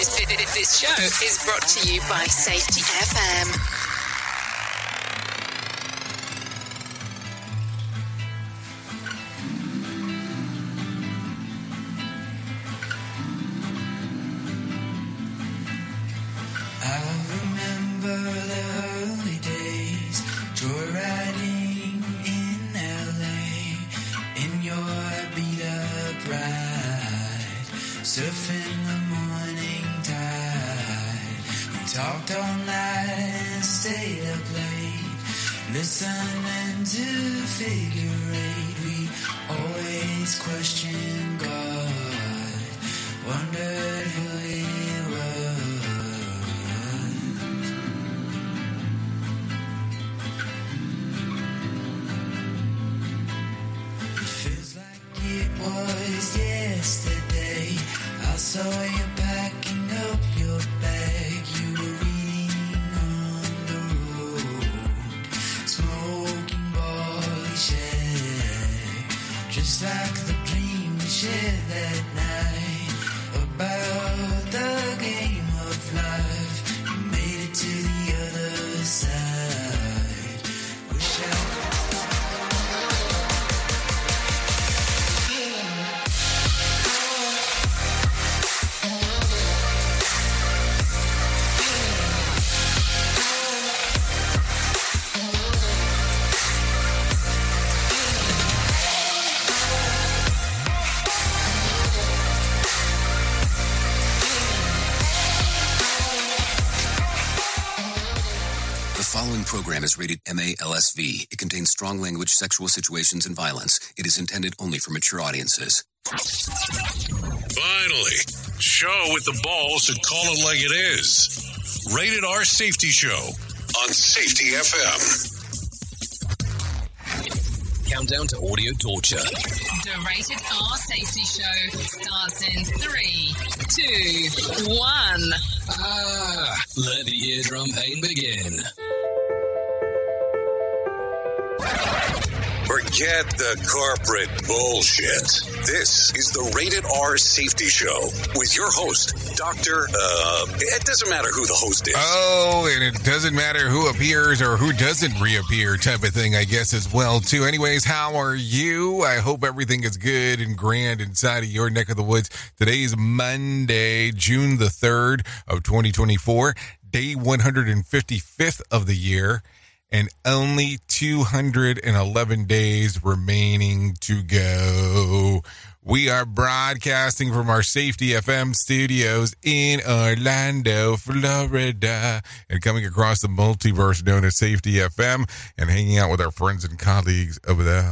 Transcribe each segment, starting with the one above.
This show is brought to you by Safety FM. Surfing the morning tide. We talked all night and stayed up late, listening to figure eight. We always questioned God, wondered who He was. It feels like it was yesterday. I saw you packing up your bag. You were reading on the road, smoking barley shag, just like the dream we shared that night about the game of life. You made it to the other side. Wish I The following program is rated MA-LSV. It contains strong language, sexual situations, and violence. It is intended only for mature audiences. Finally, show with the balls to call it like it is. Rated R Safety Show on Safety FM. Countdown to audio torture. The Rated R Safety Show starts in 3, 2, 1. Let the eardrum pain begin. Forget the corporate bullshit. This is the Rated R Safety Show with your host, Dr. It doesn't matter who the host is. Oh, and it doesn't matter who appears or who doesn't reappear type of thing, I guess, as well, too. Anyways, how are you? I hope everything is good and grand inside of your neck of the woods. Today's Monday, June the 3rd of 2024, day 155th of the year. And only 211 days remaining to go. We are broadcasting from our Safety FM studios in Orlando, Florida, and coming across the multiverse known as Safety FM and hanging out with our friends and colleagues over there.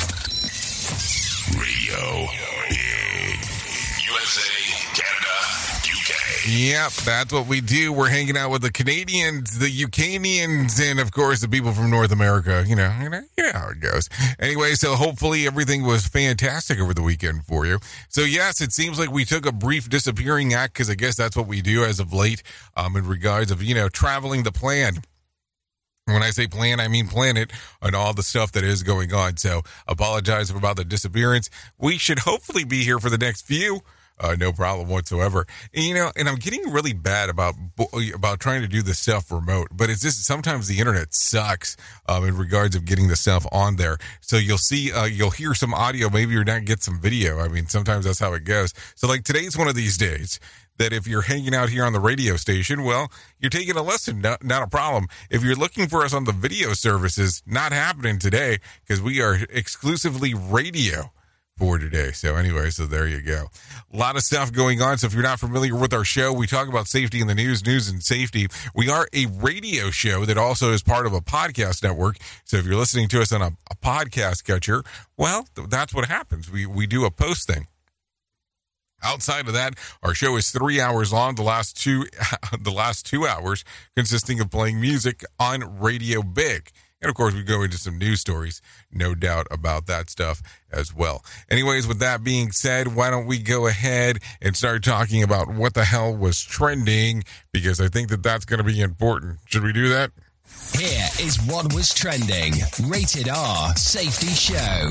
Radio Big. USA, Canada, UK. Yep, that's what we do. We're hanging out with the Canadians, the Ukrainians, and of course the people from North America. You know how it goes. Anyway, so hopefully everything was fantastic over the weekend for you. So yes, it seems like we took a brief disappearing act because I guess that's what we do as of late in regards of, traveling the plan. When I say plan, I mean planet and all the stuff that is going on. So apologize about the disappearance. We should hopefully be here for the next few. No problem whatsoever. And I'm getting really bad about trying to do this stuff remote, but it's just sometimes the internet sucks in regards of getting the stuff on there. So you'll see, you'll hear some audio, maybe you're not get some video. I mean, sometimes that's how it goes. So like today's one of these days that if you're hanging out here on the radio station, well, you're taking a lesson, not a problem. If you're looking for us on the video services, not happening today because we are exclusively radio for today. So anyway, so there you go. A lot of stuff going on. So if you're not familiar with our show, we talk about safety in the news and safety. We are a radio show that also is part of a podcast network. So if you're listening to us on a podcast catcher, well, that's what happens. We do a post thing. Outside of that, our show is 3 hours long. The last 2 hours consisting of playing music on Radio Big. And, of course, we go into some news stories, no doubt about that stuff as well. Anyways, with that being said, why don't we go ahead and start talking about what the hell was trending, because I think that's going to be important. Should we do that? Here is what was trending. Rated R Safety Show.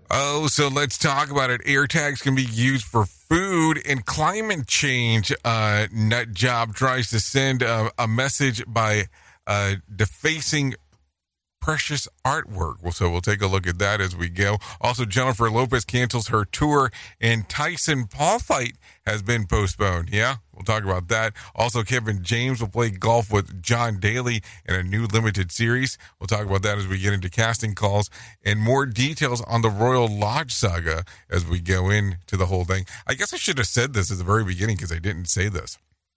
Oh, so let's talk about it. AirTags can be used for food, and climate change nut job tries to send a message by defacing precious artwork. Well, so we'll take a look at that as we go. Also, Jennifer Lopez cancels her tour, and Tyson Paul fight has been postponed. Yeah, we'll talk about that. Also, Kevin James will play golf with John Daly in a new limited series. We'll talk about that as we get into casting calls and more details on the Royal Lodge saga as we go into the whole thing. I guess I should have said this at the very beginning because I didn't say this.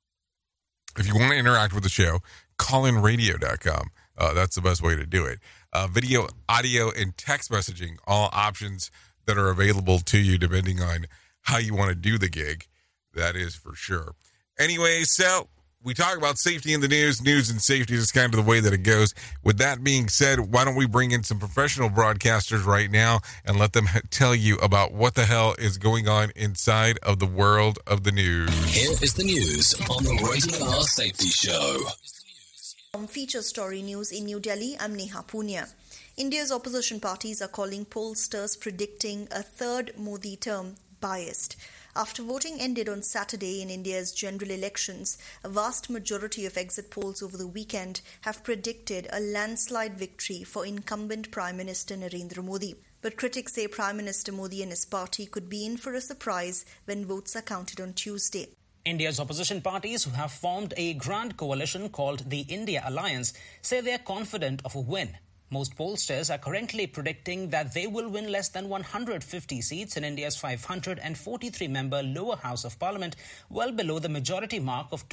If you want to interact with the show, callinradio.com. That's the best way to do it. Video, audio, and text messaging, all options that are available to you depending on how you want to do the gig. That is for sure. Anyway, so we talk about safety in the news. News and safety is kind of the way that it goes. With that being said, why don't we bring in some professional broadcasters right now and let them tell you about what the hell is going on inside of the world of the news. Here is the news on the Rated R Safety Show. Feature story news in New Delhi, I'm Neha Punya. India's opposition parties are calling pollsters predicting a third Modi term biased. After voting ended on Saturday in India's general elections, a vast majority of exit polls over the weekend have predicted a landslide victory for incumbent Prime Minister Narendra Modi. But critics say Prime Minister Modi and his party could be in for a surprise when votes are counted on Tuesday. India's opposition parties, who have formed a grand coalition called the India Alliance, say they are confident of a win. Most pollsters are currently predicting that they will win less than 150 seats in India's 543-member lower house of parliament, well below the majority mark of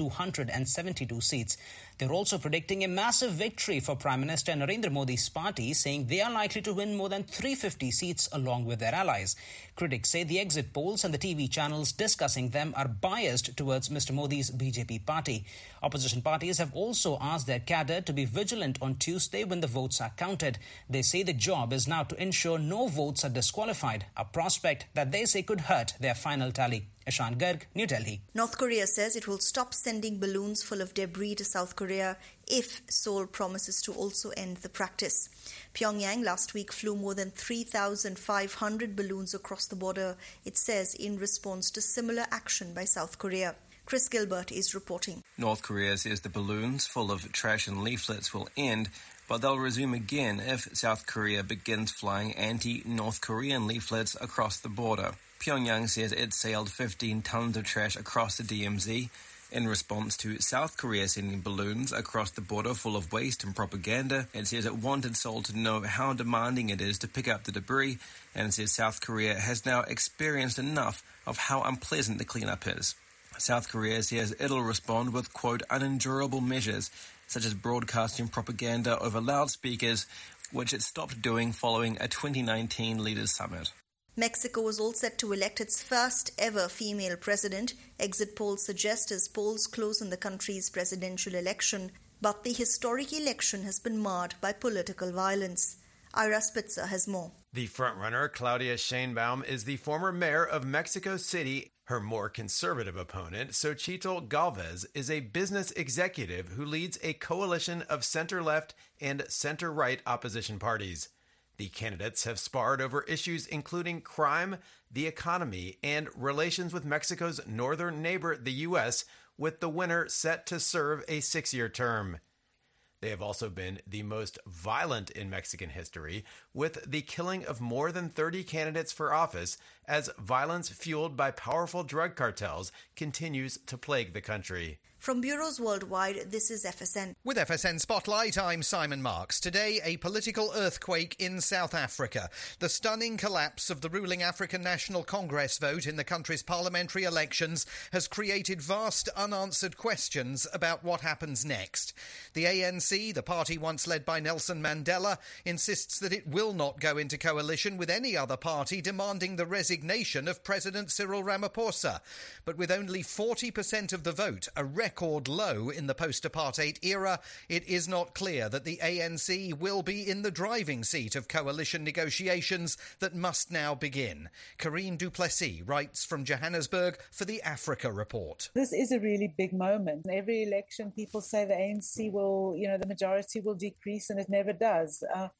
272 seats. They're also predicting a massive victory for Prime Minister Narendra Modi's party, saying they are likely to win more than 350 seats along with their allies. Critics say the exit polls and the TV channels discussing them are biased towards Mr. Modi's BJP party. Opposition parties have also asked their cadre to be vigilant on Tuesday when the votes are counted. They say the job is now to ensure no votes are disqualified, a prospect that they say could hurt their final tally. Ashan Garg, New Delhi. North Korea says it will stop sending balloons full of debris to South Korea if Seoul promises to also end the practice. Pyongyang last week flew more than 3,500 balloons across the border, it says, in response to similar action by South Korea. Chris Gilbert is reporting. North Korea says the balloons full of trash and leaflets will end, but they'll resume again if South Korea begins flying anti-North Korean leaflets across the border. Pyongyang says it sailed 15 tons of trash across the DMZ in response to South Korea sending balloons across the border full of waste and propaganda. It says it wanted Seoul to know how demanding it is to pick up the debris, and says South Korea has now experienced enough of how unpleasant the cleanup is. South Korea says it'll respond with, quote, unendurable measures, such as broadcasting propaganda over loudspeakers, which it stopped doing following a 2019 Leaders Summit. Mexico is all set to elect its first ever female president. Exit polls suggest as polls close in the country's presidential election. But the historic election has been marred by political violence. Ira Spitzer has more. The frontrunner, Claudia Sheinbaum, is the former mayor of Mexico City. Her more conservative opponent, Xochitl Galvez, is a business executive who leads a coalition of center-left and center-right opposition parties. The candidates have sparred over issues including crime, the economy, and relations with Mexico's northern neighbor, the U.S., with the winner set to serve a 6-year term. They have also been the most violent in Mexican history, with the killing of more than 30 candidates for office as violence fueled by powerful drug cartels continues to plague the country. From bureaus worldwide, this is FSN. With FSN Spotlight, I'm Simon Marks. Today, a political earthquake in South Africa. The stunning collapse of the ruling African National Congress vote in the country's parliamentary elections has created vast unanswered questions about what happens next. The ANC, the party once led by Nelson Mandela, insists that it will not go into coalition with any other party demanding the resignation of President Cyril Ramaphosa. But with only 40% of the vote, a record low in the post-apartheid era, it is not clear that the ANC will be in the driving seat of coalition negotiations that must now begin. Karine du Plessis writes from Johannesburg for the Africa Report. This is a really big moment. In every election, people say the ANC will, the majority will decrease, and it never does.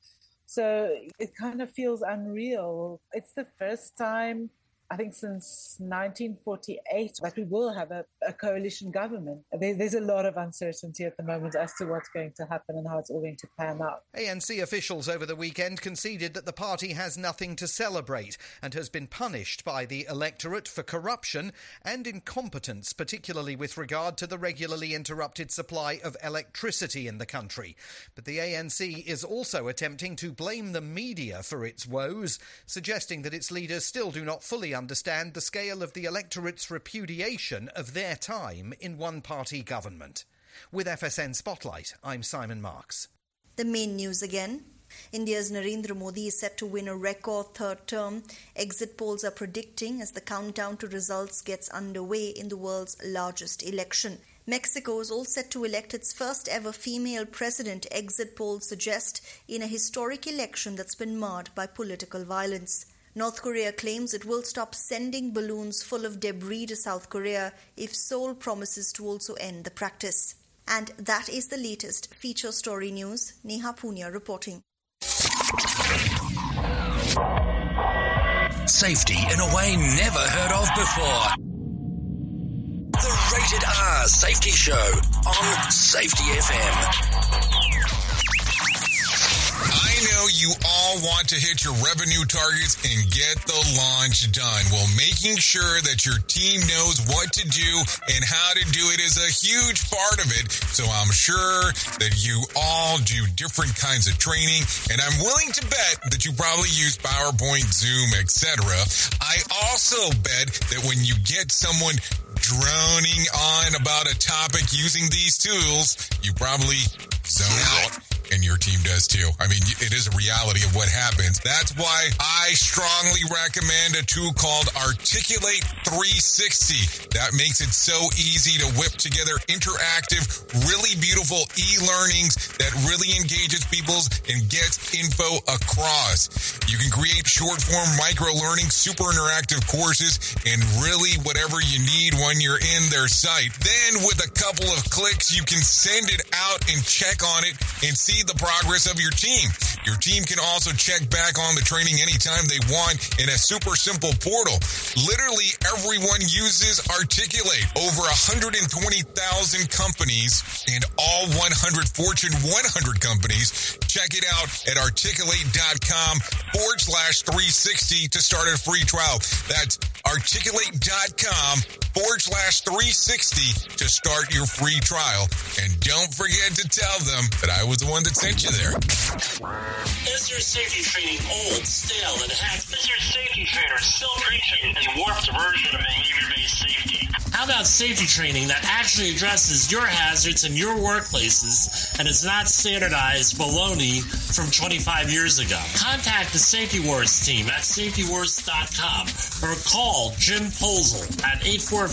So it kind of feels unreal. It's the first time, I think, since 1948 that we will have a coalition government. There's a lot of uncertainty at the moment as to what's going to happen and how it's all going to pan out. ANC officials over the weekend conceded that the party has nothing to celebrate and has been punished by the electorate for corruption and incompetence, particularly with regard to the regularly interrupted supply of electricity in the country. But the ANC is also attempting to blame the media for its woes, suggesting that its leaders still do not fully understand the scale of the electorate's repudiation of their time in one-party government. With FSN Spotlight, I'm Simon Marks. The main news again. India's Narendra Modi is set to win a record third term. Exit polls are predicting as the countdown to results gets underway in the world's largest election. Mexico is all set to elect its first ever female president, exit polls suggest, in a historic election that's been marred by political violence. North Korea claims it will stop sending balloons full of debris to South Korea if Seoul promises to also end the practice. And that is the latest feature story news. Neha Punia reporting. Safety in a way never heard of before. The Rated R Safety Show on Safety FM. I know you all want to hit your revenue targets and get the launch done. Well, making sure that your team knows what to do and how to do it is a huge part of it. So I'm sure that you all do different kinds of training, and I'm willing to bet that you probably use PowerPoint, Zoom, etc. I also bet that when you get someone droning on about a topic using these tools, you probably zone out. And your team does too. I mean, it is a reality of what happens. That's why I strongly recommend a tool called Articulate 360. That makes it so easy to whip together interactive, really beautiful e-learnings that really engages people and gets info across. You can create short-form micro-learning, super interactive courses, and really whatever you need when you're in their site. Then with a couple of clicks, you can send it out and check on it and see the progress of your team. Your team can also check back on the training anytime they want in a super simple portal. Literally everyone uses Articulate. Over 120,000 companies and all 100 Fortune 100 companies. Check it out at articulate.com/360 to start a free trial. That's articulate.com/360 to start your free trial. And don't forget to tell them that I was the one that sent you there. Is your safety training old, stale, and hacked? Is your safety trainer still preaching a warped version of behavior-based safety? How about safety training that actually addresses your hazards in your workplaces and is not standardized baloney from 25 years ago? Contact the Safety Wars team at safetywars.com or call Jim Posel at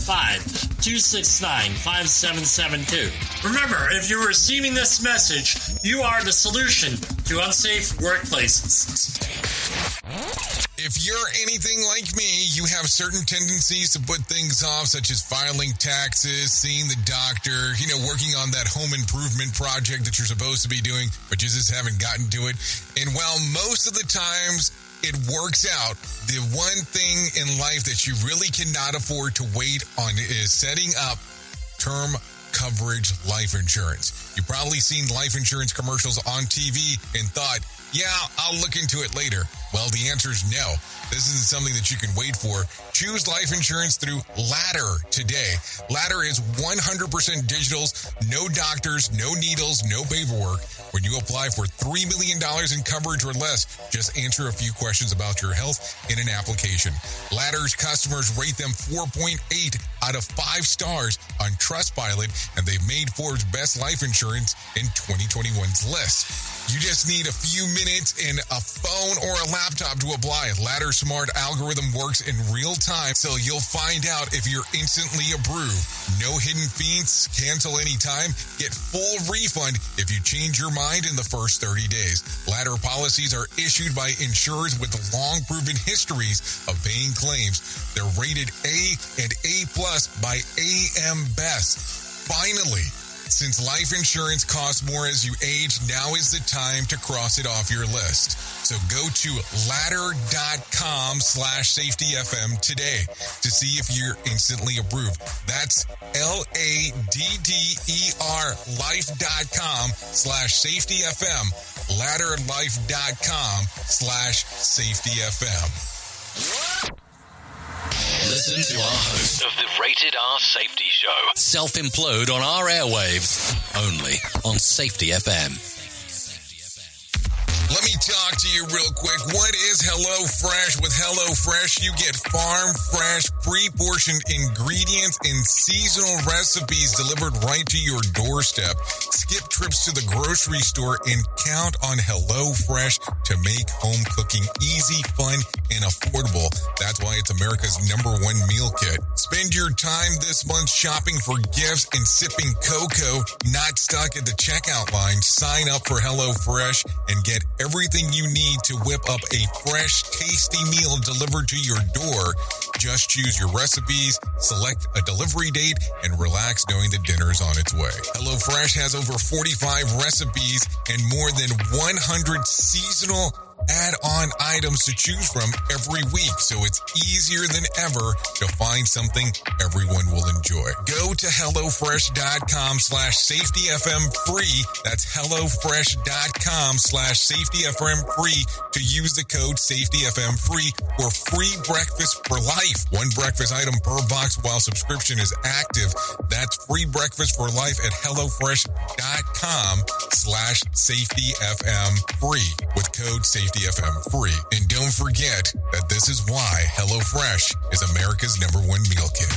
845-269-5772. Remember, if you're receiving this message, you are the solution to unsafe workplaces. If you're anything like me, you have certain tendencies to put things off, such as filing taxes, seeing the doctor, working on that home improvement project that you're supposed to be doing, but you just haven't gotten to it. And while most of the times it works out, the one thing in life that you really cannot afford to wait on is setting up term coverage life insurance. You've probably seen life insurance commercials on TV and thought, yeah, I'll look into it later. Well, the answer is no. This isn't something that you can wait for. Choose life insurance through Ladder today. Ladder is 100% digitals, no doctors, no needles, no paperwork. When you apply for $3 million in coverage or less, just answer a few questions about your health in an application. Ladder's customers rate them 4.8 out of 5 stars on Trustpilot, and they've made Forbes Best Life Insurance in 2021's list. You just need a few minutes and a phone or a laptop to apply. Ladder's smart algorithm works in real time, so you'll find out if you're instantly approved. No hidden fees, cancel anytime, get full refund if you change your mind in the first 30 days. Ladder policies are issued by insurers with long proven histories of paying claims. They're rated A and A+ by AM Best. Finally, Since life insurance costs more as you age, now is the time to cross it off your list. So go to ladder.com/safetyfm today to see if you're instantly approved. That's LADDER life.com/safetyfm. ladderlife.com/safetyfm. Listen to our host of the Rated R Safety Show self-implode on our airwaves, only on Safety FM. Let me talk to you real quick. What is HelloFresh? With HelloFresh, you get farm fresh, pre-portioned ingredients and seasonal recipes delivered right to your doorstep. Skip trips to the grocery store and count on HelloFresh to make home cooking easy, fun, and affordable. That's why it's America's #1 meal kit. Spend your time this month shopping for gifts and sipping cocoa, not stuck at the checkout line. Sign up for HelloFresh and get everything you need to whip up a fresh, tasty meal delivered to your door. Just choose your recipes, select a delivery date, and relax knowing that dinner's on its way. HelloFresh has over 45 recipes and more than 100 seasonal add-on items to choose from every week, so it's easier than ever to find something everyone will enjoy. Go to HelloFresh.com/safetyfm free. That's HelloFresh.com/safetyfm free to use the code safetyfm free for free breakfast for life. One breakfast item per box while subscription is active. That's free breakfast for life at HelloFresh.com/safetyfm free with code safetyfm free. And don't forget that this is why HelloFresh is America's #1 meal kit.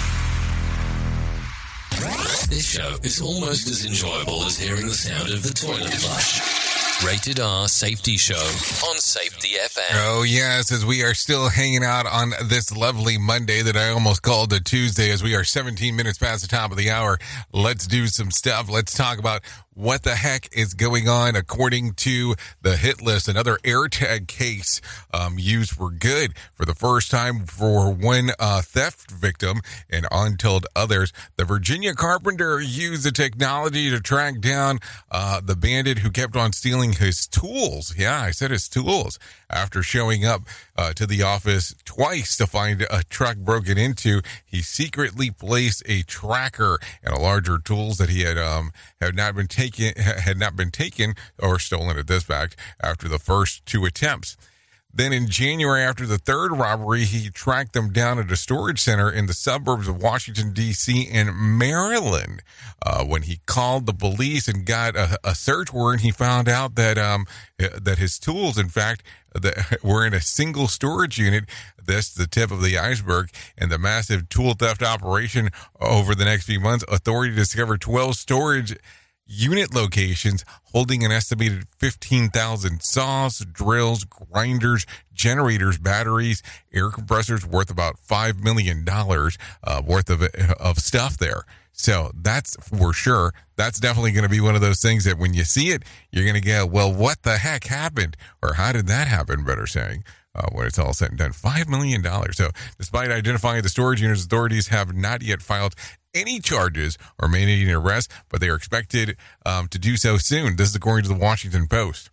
This show is almost as enjoyable as hearing the sound of the toilet flush. Rated R Safety Show on Safety FM. Oh, yes, as we are still hanging out on this lovely Monday that I almost called a Tuesday, as we are 17 minutes past the top of the hour. Let's do some stuff. Let's talk about what the heck is going on according to the hit list. Another AirTag case used for good for the first time for one theft victim and untold others. The Virginia carpenter used the technology to track down the bandit who kept on stealing his tools. Yeah, I said his tools. After showing up to the office twice to find a truck broken into, he secretly placed a tracker and a larger tools that he had not been taken or stolen at this fact after the first two attempts. Then in January, after the third robbery, he tracked them down at a storage center in the suburbs of Washington, D.C. and Maryland. When he called the police and got a search warrant, he found out that his tools, in fact, were in a single storage unit. This the tip of the iceberg. And the massive tool theft operation over the next few months, authorities discovered 12 storage unit locations holding an estimated 15,000 saws, drills, grinders, generators, batteries, air compressors worth about $5 million worth of stuff there. So that's for sure. That's definitely going to be one of those things that when you see it, you're going to go, well, what the heck happened? Or how did that happen, better saying, when it's all said and done. $5 million. So despite identifying the storage units, authorities have not yet filed any charges or made any arrests, but they are expected to do so soon. This is according to the Washington Post.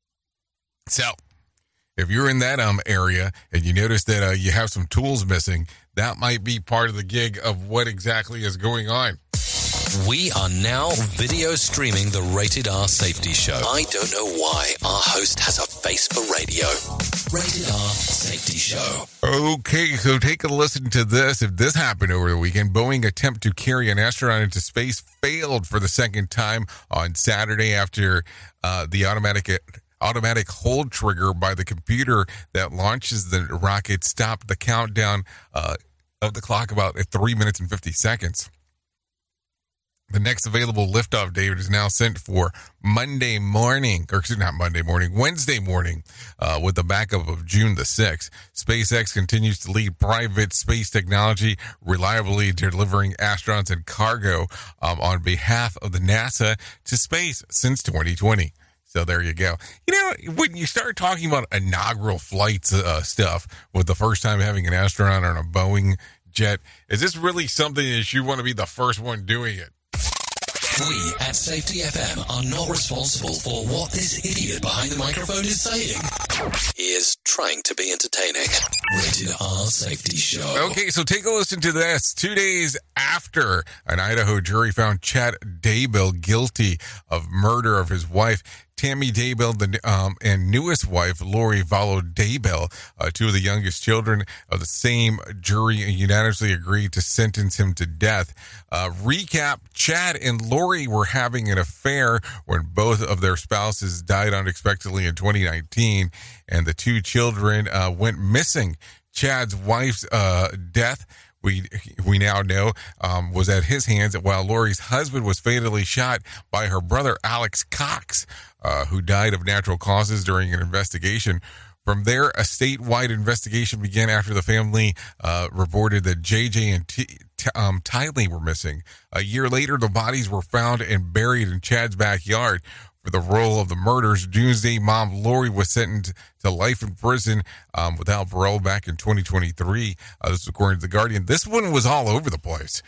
So if you're in that area and you notice that you have some tools missing, that might be part of the gig of what exactly is going on. We are now video streaming the Rated R Safety Show. I don't know why our host has a face for radio. Rated R Safety Show. Okay, so take a listen to this. If this happened over the weekend, Boeing attempt to carry an astronaut into space failed for the second time on Saturday after the automatic hold trigger by the computer that launches the rocket stopped the countdown of the clock about 3 minutes and 50 seconds. The next available liftoff date is now set for Wednesday morning, with the backup of June the 6th. SpaceX continues to lead private space technology, reliably delivering astronauts and cargo on behalf of the NASA to space since 2020. So there you go. You know, when you start talking about inaugural flights stuff with the first time having an astronaut on a Boeing jet, is this really something that you want to be the first one doing it? We at Safety FM are not responsible for what this idiot behind the microphone is saying. He is trying to be entertaining. Rated R Safety Show. Okay, so take a listen to this. 2 days after an Idaho jury found Chad Daybell guilty of murder of his wife, Tammy Daybell, and newest wife, Lori Vallow Daybell, two of the youngest children of the same jury, unanimously agreed to sentence him to death. Recap, Chad and Lori were having an affair when both of their spouses died unexpectedly in 2019, and the two children went missing. Chad's wife's death, we now know, was at his hands, while Lori's husband was fatally shot by her brother, Alex Cox, who died of natural causes during an investigation. From there, a statewide investigation began after the family reported that JJ and Tylee were missing. A year later, the bodies were found and buried in Chad's backyard. For the role of the murders, Doomsday Mom Lori was sentenced to life in prison without parole back in 2023. This is according to The Guardian. This one was all over the place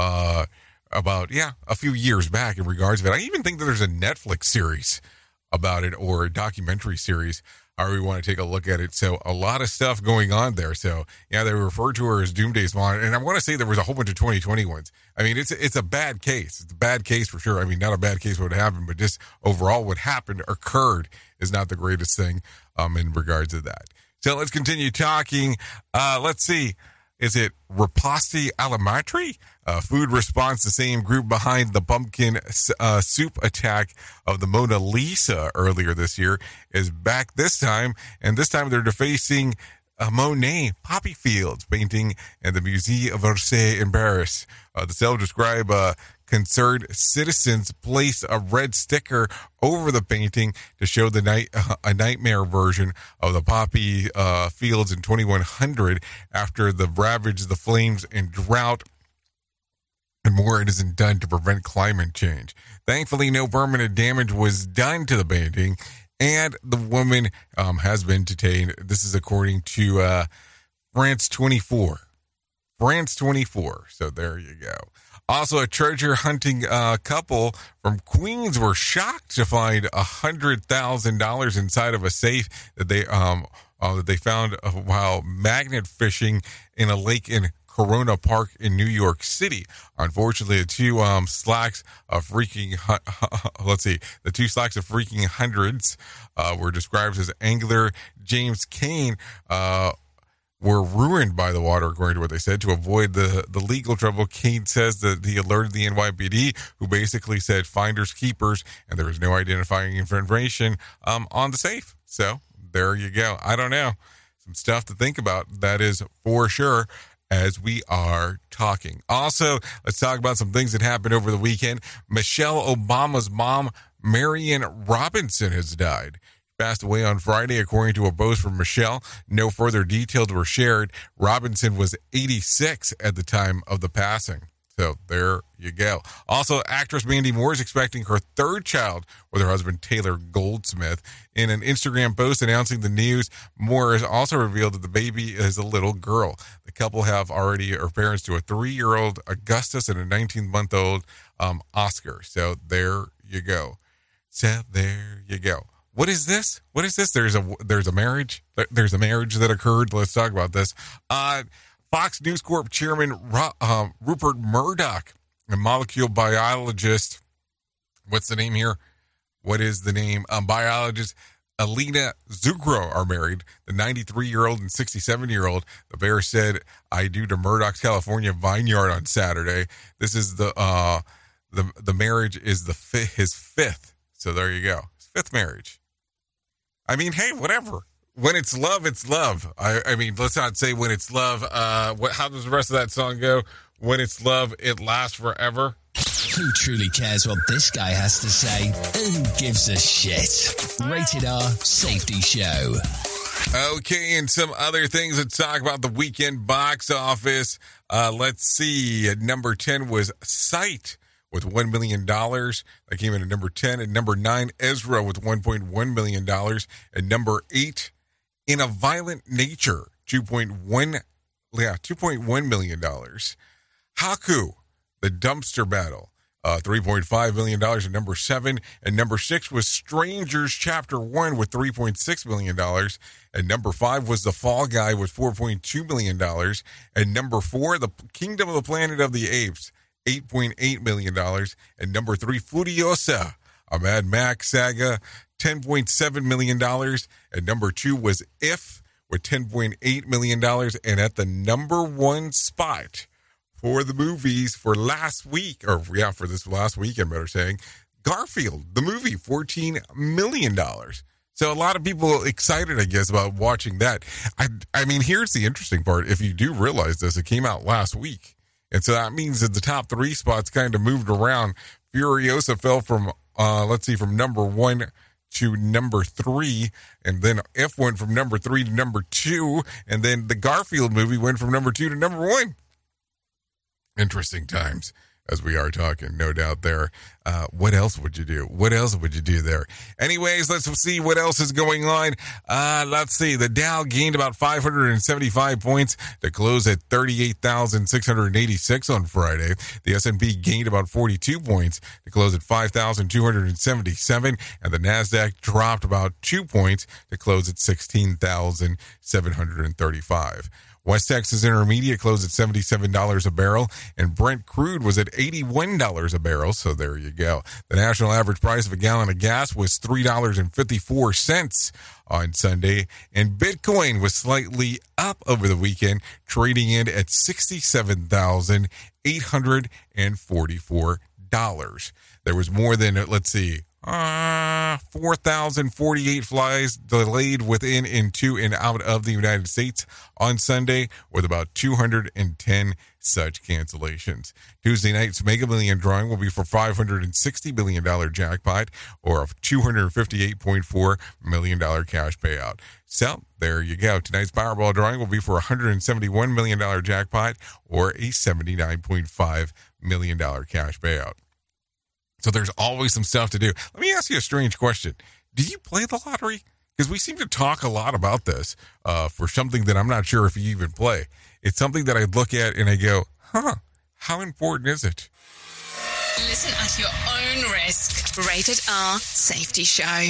about, a few years back in regards to it. I even think that there's a Netflix series about it, or a documentary series, however we want to take a look at it. So a lot of stuff going on there. So yeah, they refer to her as Doomsday's Mom, and I want to say there was a whole bunch of 2020 ones. I mean, it's a bad case. It's a bad case for sure. I mean, not a bad case what happened, but just overall what happened occurred is not the greatest thing in regards to that. So let's continue talking. Let's see. Is it Riposte Alimentary? Food Response, the same group behind the pumpkin soup attack of the Mona Lisa earlier this year, is back this time. And this time they're defacing Monet poppy fields painting in the Musée of Orsay in Paris. The self-described concerned citizens placed a red sticker over the painting to show a nightmare version of the poppy fields in 2100 after the ravaged the flames and drought, and more it isn't done to prevent climate change. Thankfully, no permanent damage was done to the painting, and the woman has been detained. This is according to France 24. France 24. So there you go. Also, a treasure hunting couple from Queens were shocked to find $100,000 inside of a safe that they found while magnet fishing in a lake in Corona Park in New York City. Unfortunately, the two slacks of freaking hundreds were described as angler James Kane were ruined by the water, according to what they said. To avoid the legal trouble, Kane says that he alerted the NYPD, who basically said finders keepers, and there was no identifying information on the safe. So there you go. I don't know. Some stuff to think about, that is for sure, as we are talking. Also, let's talk about some things that happened over the weekend. Michelle Obama's mom, Marion Robinson, has died. Passed away on Friday, according to a post from Michelle. No further details were shared. Robinson was 86 at the time of the passing. So there you go. Also, actress Mandy Moore is expecting her third child with her husband, Taylor Goldsmith. In an Instagram post announcing the news, Moore has also revealed that the baby is a little girl. The couple have already are parents to a 3-year-old Augustus and a 19-month-old Oscar. So there you go. What is this? There's a marriage. There's a marriage that occurred. Let's talk about this. Fox News Corp chairman Rupert Murdoch and molecular biologist. What's the name here? What is the name? Biologist Alina Zugro are married. The 93-year-old and 67-year-old. The pair said, "I do" to Murdoch's California vineyard on Saturday. This is the marriage is his fifth. So there you go. His fifth marriage. I mean, hey, whatever. When it's love, it's love. I mean, let's not say when it's love. How does the rest of that song go? When it's love, it lasts forever. Who truly cares what this guy has to say? Who gives a shit? Rated R Safety Show. Okay, and some other things. Let's talk about the weekend box office. Let's see. At number 10 was Sight with $1 million. That came in at number 10. At number 9, Ezra with $1.1 million. At number 8, In a Violent Nature, $2.1 million. Haku, The Dumpster Battle, $3.5 million at number 7. And number 6 was Strangers Chapter 1 with $3.6 million. And number 5 was The Fall Guy with $4.2 million. And number 4, The Kingdom of the Planet of the Apes, $8.8 million. And number 3, Furiosa, a Mad Max saga, $10.7 million. And number 2 was If with $10.8 million. And at the number 1 spot for the movies for last week, for this last weekend, better saying, Garfield, the movie, $14 million. So a lot of people excited, I guess, about watching that. I mean, here's the interesting part. If you do realize this, it came out last week. And so that means that the top 3 spots kind of moved around. Furiosa fell from, from number 1 to number 3, and then F went from number 3 to number 2, and then the Garfield movie went from number 2 to number 1. Interesting times as we are talking, no doubt there. What else would you do? What else would you do there? Anyways, let's see what else is going on. Let's see. The Dow gained about 575 points to close at 38,686 on Friday. The S&P gained about 42 points to close at 5,277. And the NASDAQ dropped about 2 points to close at 16,735. West Texas Intermediate closed at $77 a barrel, and Brent crude was at $81 a barrel, so there you go. The national average price of a gallon of gas was $3.54 on Sunday, and Bitcoin was slightly up over the weekend, trading in at $67,844. There was more than, 4,048 flights delayed within, into, and out of the United States on Sunday, with about 210 such cancellations. Tuesday night's Mega Million drawing will be for $560 million jackpot, or a $258.4 million cash payout. So, there you go. Tonight's Powerball drawing will be for a $171 million jackpot, or a $79.5 million cash payout. So there's always some stuff to do. Let me ask you a strange question. Do you play the lottery? Because we seem to talk a lot about this for something that I'm not sure if you even play. It's something that I look at and I go, how important is it? Listen at your own risk. Rated R Safety Show.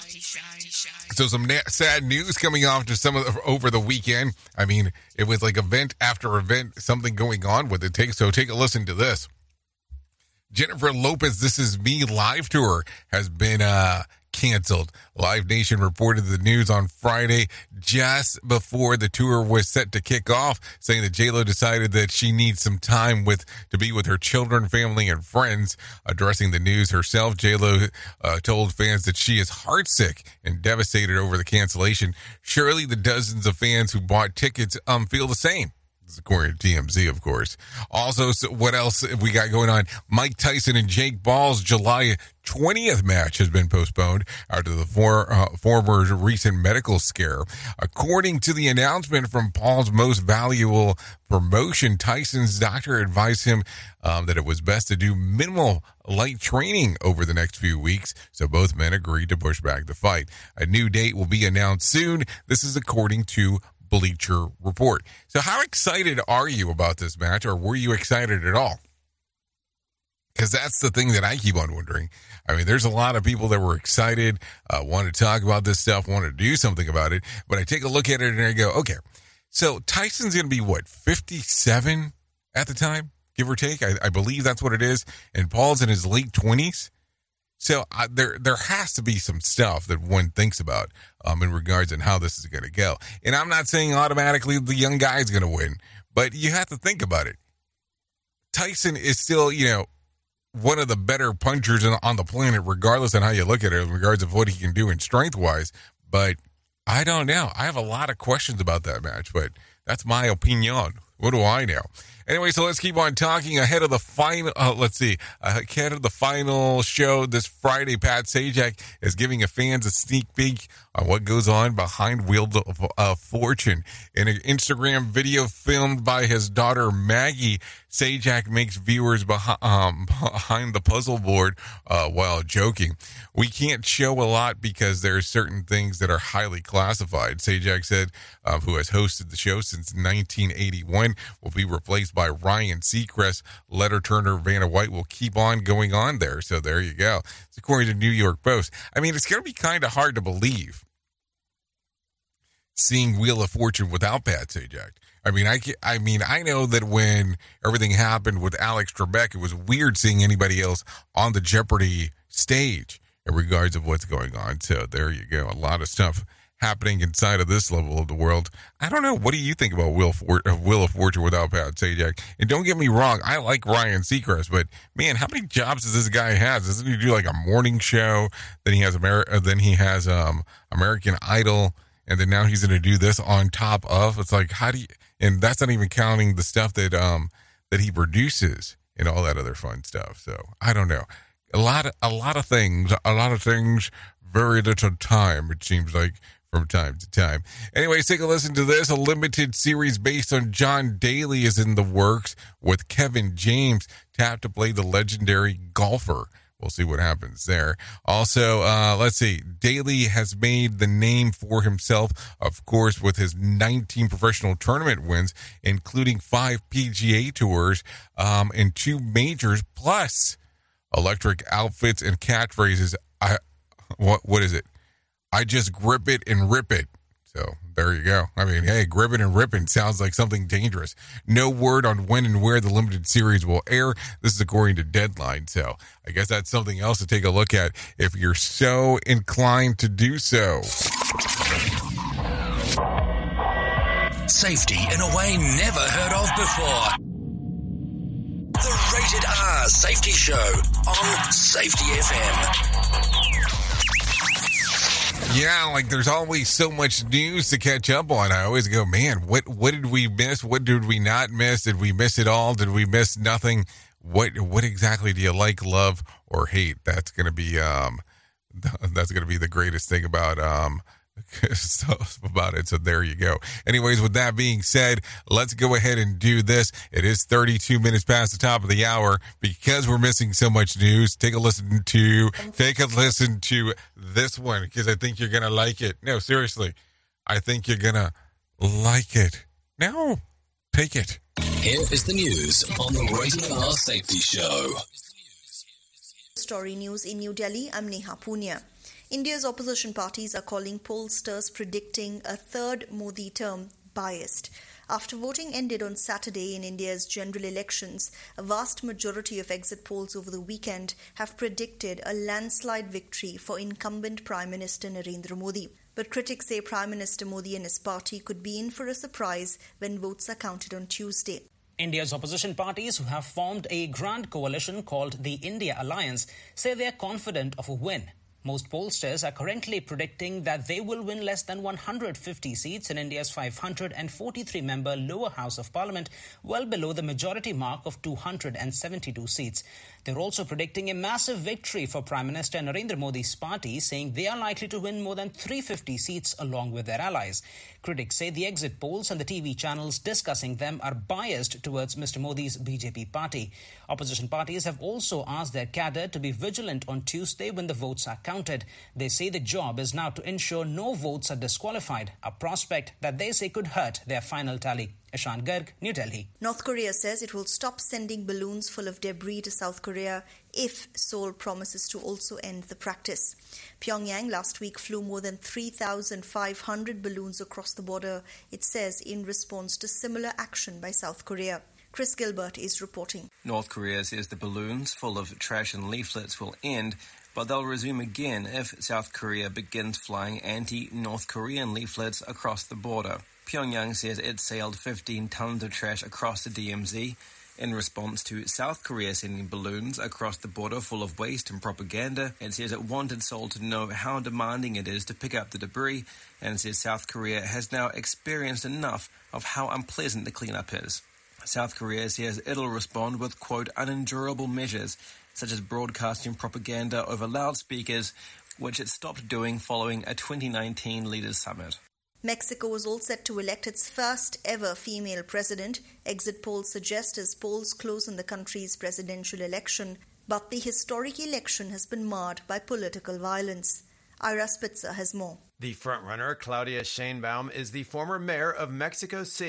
So some sad news coming off to over the weekend. I mean, it was like event after event, something going on with it. So take a listen to this. Jennifer Lopez, This Is Me live tour has been canceled. Live Nation reported the news on Friday just before the tour was set to kick off, saying that J-Lo decided that she needs some time to be with her children, family, and friends. Addressing the news herself, J-Lo told fans that she is heartsick and devastated over the cancellation. Surely the dozens of fans who bought tickets feel the same. According to TMZ, of course. Also, what else have we got going on? Mike Tyson and Jake Paul's July 20th match has been postponed after the former's recent medical scare. According to the announcement from Paul's most valuable promotion, Tyson's doctor advised him that it was best to do minimal light training over the next few weeks, so both men agreed to push back the fight. A new date will be announced soon. This is according to Bleacher Report. So how excited are you about this match, or were you excited at all? Because that's the thing that I keep on wondering. I mean, there's a lot of people that were excited, want to talk about this stuff, want to do something about it, but I take a look at it and I go, okay, so Tyson's going to be, 57 at the time, give or take? I believe that's what it is, and Paul's in his late 20s. So there has to be some stuff that one thinks about in regards to how this is going to go. And I'm not saying automatically the young guy is going to win, but you have to think about it. Tyson is still, one of the better punchers on the planet, regardless on how you look at it, in regards of what he can do in strength-wise. But I don't know. I have a lot of questions about that match, but that's my opinion. What do I know? Anyway, so let's keep on talking. Ahead of the final, ahead of the final show this Friday, Pat Sajak is giving fans a sneak peek on what goes on behind Wheel of Fortune. In an Instagram video filmed by his daughter Maggie, Sajak makes viewers behind the puzzle board while joking. We can't show a lot because there are certain things that are highly classified, Sajak said, who has hosted the show since 1981, will be replaced by Ryan Seacrest. Letter Turner, Vanna White will keep on going on there. So there you go. It's according to New York Post. I mean, it's going to be kind of hard to believe seeing Wheel of Fortune without Pat Sajak. I mean, I know that when everything happened with Alex Trebek, it was weird seeing anybody else on the Jeopardy stage in regards of what's going on. So there you go. A lot of stuff happening inside of this level of the world. I don't know. What do you think about Wheel of Fortune without Pat Sajak? And don't get me wrong, I like Ryan Seacrest, but man, how many jobs does this guy have? Doesn't he do like a morning show? Then he has American Idol, and then now he's going to do this on top of. It's like, how do you? And that's not even counting the stuff that he produces and all that other fun stuff. So I don't know. A lot of things, very little time, it seems like, from time to time. Anyways, take a listen to this. A limited series based on John Daly is in the works, with Kevin James tapped to play the legendary golfer. We'll see what happens there. Also, let's see. Daly has made the name for himself, of course, with his 19 professional tournament wins, including 5 PGA tours and 2 majors, plus electric outfits and catchphrases. What is it? I just grip it and rip it. So there you go. I mean, hey, grip it and rip it sounds like something dangerous. No word on when and where the limited series will air. This is according to Deadline. So I guess that's something else to take a look at if you're so inclined to do so. Safety in a way never heard of before. The Rated R Safety Show on Safety FM. Yeah, like there's always so much news to catch up on. I always go, man, what did we miss? What did we not miss? Did we miss it all? Did we miss nothing? What exactly do you like, love, or hate? That's gonna be the greatest thing about it. So there you go. Anyways, with that being said, let's go ahead and do this. It is 32 minutes past the top of the hour. Because we're missing so much news, take a listen to this one, because I think you're gonna like it. No, seriously, I think you're gonna like it. No, take it. Here is the news on the Rated R Safety Show. Story news in New Delhi. I'm Neha Punya. India's opposition parties are calling pollsters predicting a third Modi term biased. After voting ended on Saturday in India's general elections, a vast majority of exit polls over the weekend have predicted a landslide victory for incumbent Prime Minister Narendra Modi. But critics say Prime Minister Modi and his party could be in for a surprise when votes are counted on Tuesday. India's opposition parties, who have formed a grand coalition called the India Alliance, say they are confident of a win. Most pollsters are currently predicting that they will win less than 150 seats in India's 543-member lower house of parliament, well below the majority mark of 272 seats. They're also predicting a massive victory for Prime Minister Narendra Modi's party, saying they are likely to win more than 350 seats along with their allies. Critics say the exit polls and the TV channels discussing them are biased towards Mr. Modi's BJP party. Opposition parties have also asked their cadre to be vigilant on Tuesday when the votes are counted. They say the job is now to ensure no votes are disqualified, a prospect that they say could hurt their final tally. Ashan Garg, New Delhi. North Korea says it will stop sending balloons full of debris to South Korea if Seoul promises to also end the practice. Pyongyang last week flew more than 3,500 balloons across the border, it says, in response to similar action by South Korea. Chris Gilbert is reporting. North Korea says the balloons full of trash and leaflets will end, but they'll resume again if South Korea begins flying anti-North Korean leaflets across the border. Pyongyang says it sailed 15 tons of trash across the DMZ in response to South Korea sending balloons across the border full of waste and propaganda. It says it wanted Seoul to know how demanding it is to pick up the debris, and says South Korea has now experienced enough of how unpleasant the cleanup is. South Korea says it'll respond with, quote, unendurable measures, such as broadcasting propaganda over loudspeakers, which it stopped doing following a 2019 Leaders Summit. Mexico is all set to elect its first ever female president. Exit polls suggest as polls close in the country's presidential election. But the historic election has been marred by political violence. Ira Spitzer has more. The frontrunner, Claudia Sheinbaum, is the former mayor of Mexico City.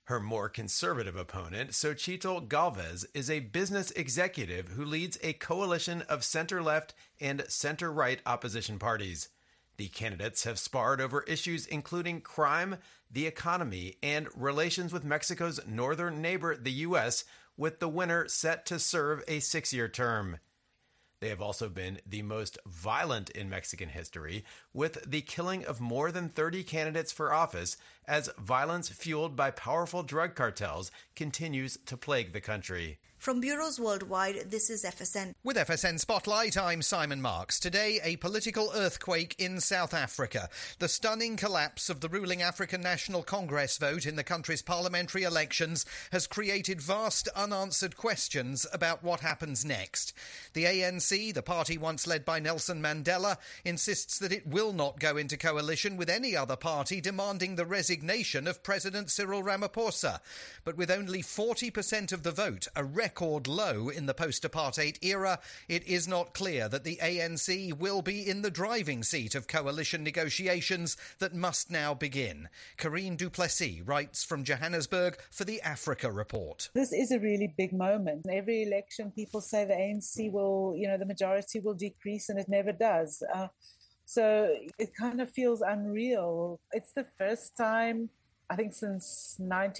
Her more conservative opponent, Xochitl Galvez, is a business executive who leads a coalition of center-left and center-right opposition parties. The candidates have sparred over issues including crime, the economy, and relations with Mexico's northern neighbor, the U.S., with the winner set to serve a 6-year term. They have also been the most violent in Mexican history, with the killing of more than 30 candidates for office as violence fueled by powerful drug cartels continues to plague the country. From bureaus worldwide, this is FSN. With FSN Spotlight, I'm Simon Marks. Today, a political earthquake in South Africa. The stunning collapse of the ruling African National Congress vote in the country's parliamentary elections has created vast unanswered questions about what happens next. The ANC, the party once led by Nelson Mandela, insists that it will not go into coalition with any other party demanding the resignation of President Cyril Ramaphosa. But with only 40% of the vote, a record low in the post-apartheid era, it is not clear that the ANC will be in the driving seat of coalition negotiations that must now begin. Karine du Plessis writes from Johannesburg for the Africa Report. This is a really big moment. In every election, people say the ANC will, the majority will decrease, and it never does. So it kind of feels unreal. It's the first time, I think, since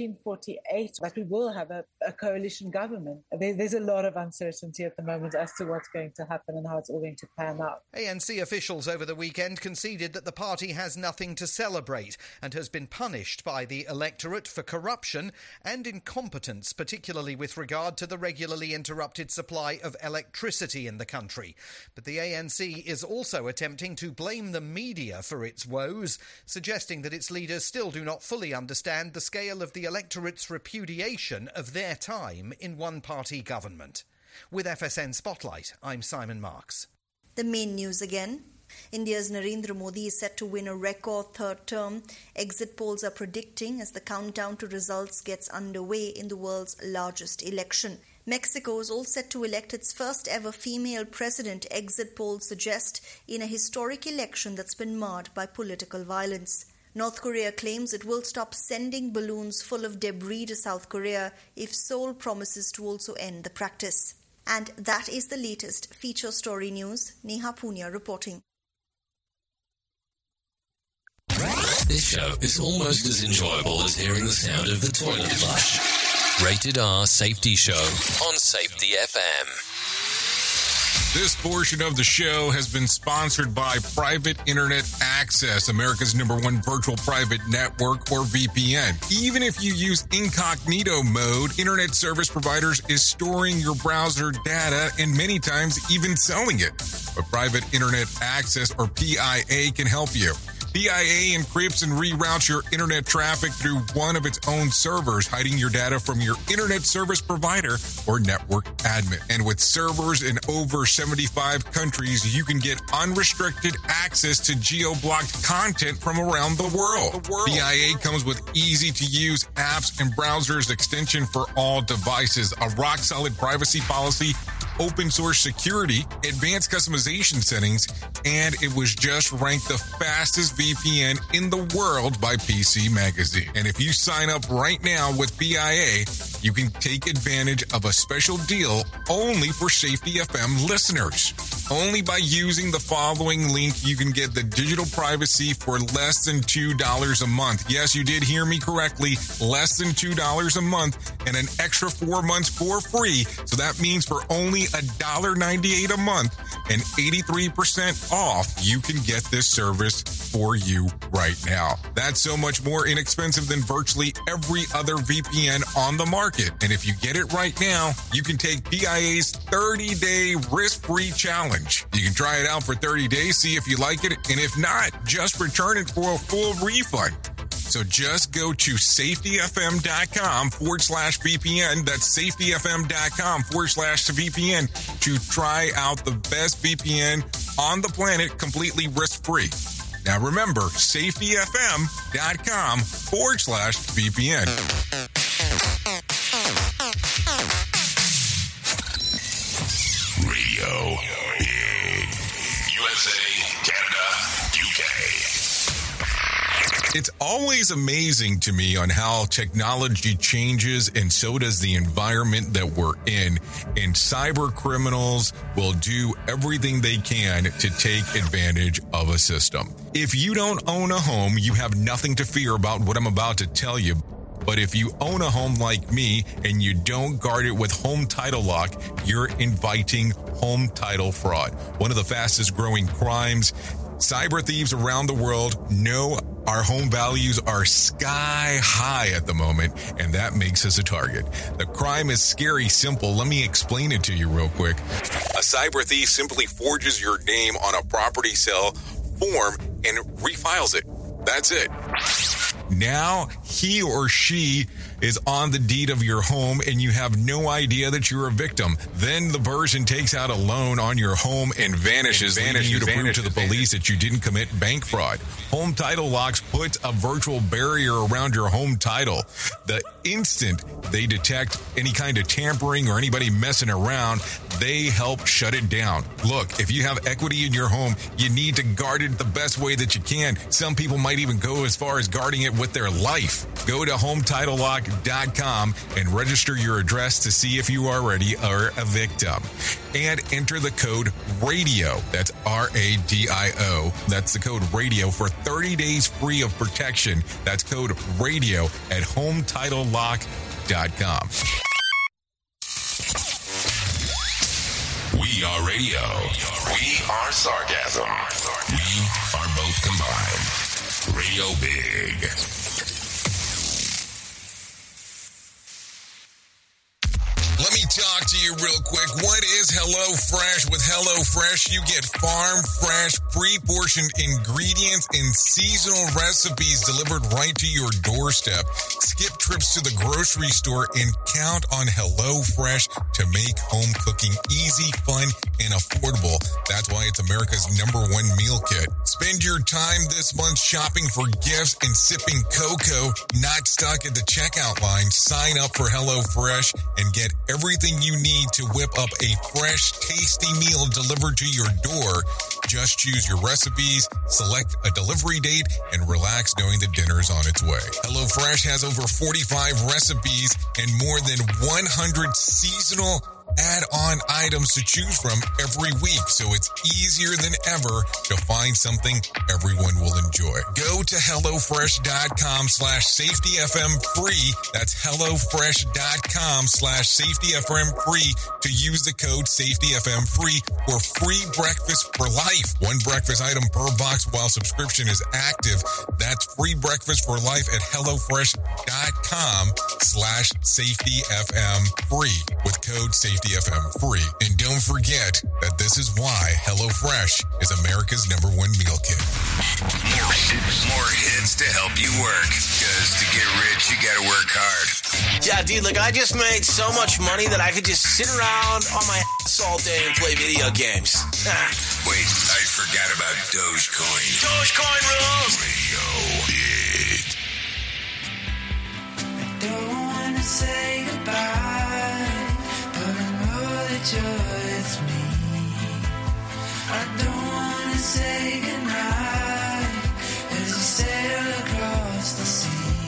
1948 that we will have a coalition government. There's a lot of uncertainty at the moment as to what's going to happen and how it's all going to pan out. ANC officials over the weekend conceded that the party has nothing to celebrate and has been punished by the electorate for corruption and incompetence, particularly with regard to the regularly interrupted supply of electricity in the country. But the ANC is also attempting to blame the media for its woes, suggesting that its leaders still do not fully understand the scale of the electorate's repudiation of their time in one-party government. With FSN Spotlight, I'm Simon Marks. The main news again. India's Narendra Modi is set to win a record third term. Exit polls are predicting as the countdown to results gets underway in the world's largest election. Mexico is all set to elect its first ever female president, exit polls suggest, in a historic election that's been marred by political violence. North Korea claims it will stop sending balloons full of debris to South Korea if Seoul promises to also end the practice. And that is the latest feature story news. Neha Punia reporting. This show is almost as enjoyable as hearing the sound of the toilet flush. Rated R Safety Show on Safety FM. This portion of the show has been sponsored by Private Internet Access, America's #1 virtual private network, or VPN. Even if you use incognito mode, Internet Service Providers is storing your browser data and many times even selling it. But Private Internet Access, or PIA, can help you. PIA encrypts and reroutes your internet traffic through one of its own servers, hiding your data from your internet service provider or network admin. And with servers in over 75 countries, you can get unrestricted access to geo-blocked content from around the world. PIA comes with easy-to-use apps and browsers extension for all devices, a rock-solid privacy policy, open source security, advanced customization settings, and it was just ranked the fastest VPN in the world by PC Magazine. And if you sign up right now with PIA, you can take advantage of a special deal only for Safety FM listeners. Only by using the following link, you can get the digital privacy for less than $2 a month. Yes, you did hear me correctly. Less than $2 a month and an extra 4 months for free. So that means for only $1.98 a month and 83% off, you can get this service for you right now. That's so much more inexpensive than virtually every other VPN on the market. And if you get it right now, you can take PIA's 30-day risk-free challenge. You can try it out for 30 days, see if you like it, and if not, just return it for a full refund. So just go to safetyfm.com/VPN. That's safetyfm.com/VPN to try out the best VPN on the planet completely risk-free. Now remember, safetyfm.com/VPN. Radio in USA, Canada, UK. It's always amazing to me on how technology changes, and so does the environment that we're in. And cyber criminals will do everything they can to take advantage of a system. If you don't own a home, you have nothing to fear about what I'm about to tell you. But if you own a home like me and you don't guard it with Home Title Lock, you're inviting home title fraud. One of the fastest growing crimes. Cyber thieves around the world know our home values are sky high at the moment, and that makes us a target. The crime is scary simple. Let me explain it to you real quick. A cyber thief simply forges your name on a property sale form and refiles it. That's it. Now he or she is on the deed of your home and you have no idea that you're a victim. Then the person takes out a loan on your home and vanishes, leaving you to prove to the police that you didn't commit bank fraud. Home Title Locks puts a virtual barrier around your home title. The instant they detect any kind of tampering or anybody messing around, they help shut it down. Look, if you have equity in your home, you need to guard it the best way that you can. Some people might even go as far as guarding it with their life. Go to HometitleLock.com and register your address to see if you already are a victim. And enter the code RADIO. That's RADIO. That's the code RADIO for 30 days free of protection. That's code RADIO at HometitleLock.com. We are radio. We are sarcasm. We are both combined. Radio Big. Let me talk to you real quick. What is HelloFresh? With HelloFresh, you get farm fresh, pre-portioned ingredients and seasonal recipes delivered right to your doorstep. Skip trips to the grocery store and count on HelloFresh to make home cooking easy, fun, and affordable. That's why it's America's #1 meal kit. Spend your time this month shopping for gifts and sipping cocoa, not stuck at the checkout line. Sign up for HelloFresh and get everything you need to whip up a fresh, tasty meal delivered to your door. Just choose your recipes, select a delivery date, and relax knowing the dinner's on its way. HelloFresh has over 45 recipes and more than 100 seasonal add-on items to choose from every week, so it's easier than ever to find something everyone will enjoy. Go to HelloFresh.com/SafetyFM-free. That's HelloFresh.com/SafetyFM-free to use the code SafetyFM-free for free breakfast for life. One breakfast item per box while subscription is active. That's free breakfast for life at HelloFresh.com/SafetyFM-free with code SafetyFM-free. And don't forget that this is why HelloFresh is America's #1 meal kit. More hits to help you work. Because to get rich, you gotta work hard. Yeah, dude, look, I just made so much money that I could just sit around on my ass all day and play video games. Wait, I forgot about Dogecoin. Dogecoin rules! Radio Big. I don't wanna say goodbye, but I know that you're with me. I don't wanna say goodnight as you sail across the sea.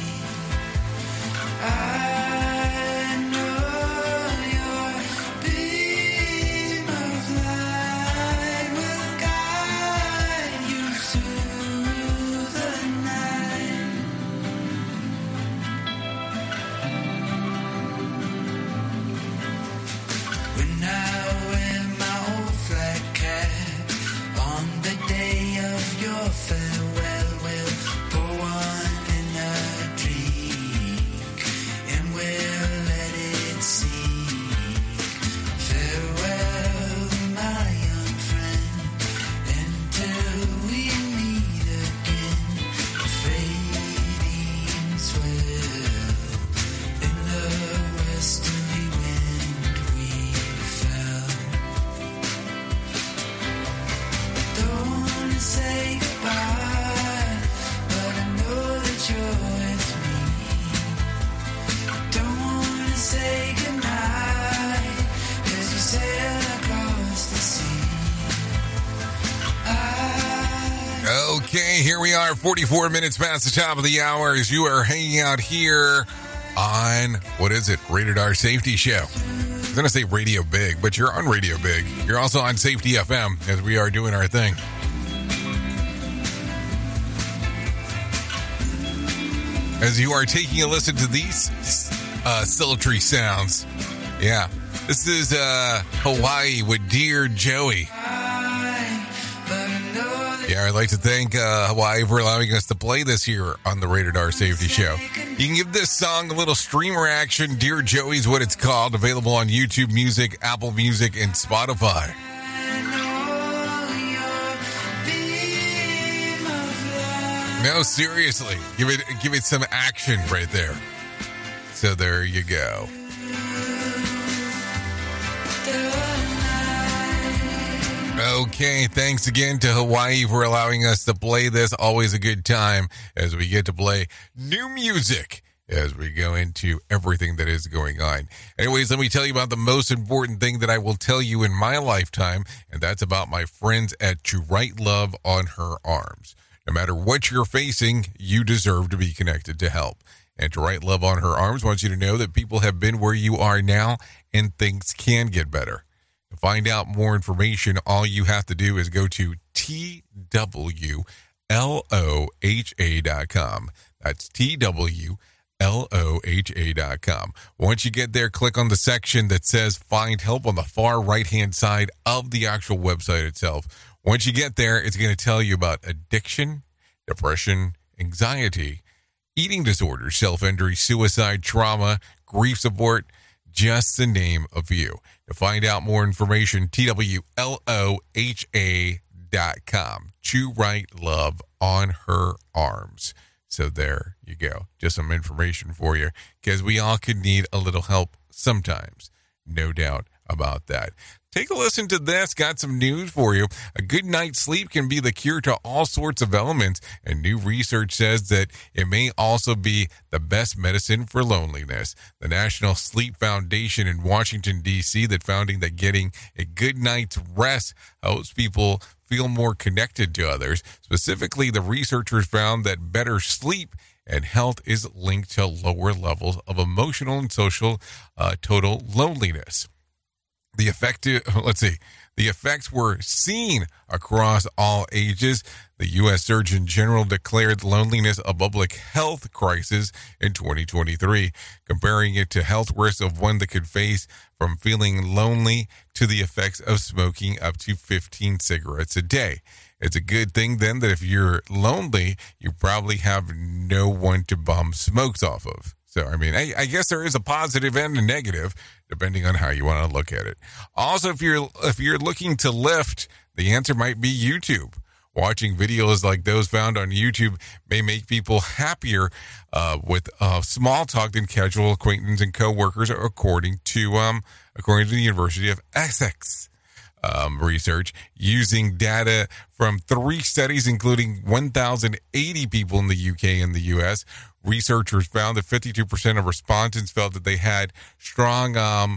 I know your beam of light will guide you through the night. When I Okay, here we are, 44 minutes past the top of the hour as you are hanging out here on, what is it, Rated R Safety Show. I was going to say Radio Big, but you're on Radio Big. You're also on Safety FM as we are doing our thing. As you are taking a listen to these sultry sounds. Yeah, this is Hawaii with Dear Joey. Yeah, I'd like to thank Hawaii for allowing us to play this here on the Rated R Safety Show. You can give this song a little streamer action. Dear Joey's what it's called. Available on YouTube Music, Apple Music, and Spotify. No, seriously. Give it some action right there. So there you go. Okay, thanks again to Hawaii for allowing us to play this. Always a good time as we get to play new music as we go into everything that is going on. Anyways, let me tell you about the most important thing that I will tell you in my lifetime, and that's about my friends at To Right Love on Her Arms. No matter what you're facing, you deserve to be connected to help. And To Right Love on Her Arms wants you to know that people have been where you are now and things can get better. To find out more information, all you have to do is go to TWLOHA.com. That's TWLOHA.com. Once you get there, click on the section that says Find Help on the far right-hand side of the actual website itself. Once you get there, it's going to tell you about addiction, depression, anxiety, eating disorders, self-injury, suicide, trauma, grief support, just to name a few. To find out more information, TWLOHA.com. To Right Love on Her Arms. So there you go. Just some information for you, because we all could need a little help sometimes. No doubt about that. Take a listen to this. Got some news for you. A good night's sleep can be the cure to all sorts of ailments, and new research says that it may also be the best medicine for loneliness. The National Sleep Foundation in Washington, D.C., founding that getting a good night's rest helps people feel more connected to others. Specifically, the researchers found that better sleep and health is linked to lower levels of emotional and social total loneliness. The effects were seen across all ages. The U.S. Surgeon General declared loneliness a public health crisis in 2023, comparing it to health risks of one that could face from feeling lonely to the effects of smoking up to 15 cigarettes a day. It's a good thing, then, that if you're lonely, you probably have no one to bum smokes off of. So, I mean, I guess there is a positive and a negative, depending on how you want to look at it. Also, if you're looking to lift, the answer might be YouTube. Watching videos like those found on YouTube may make people happier with small talk than casual acquaintance and coworkers, according to the University of Essex. Research using data from 3 studies, including 1,080 people in the UK and the US. Researchers found that 52% of respondents felt that they had strong,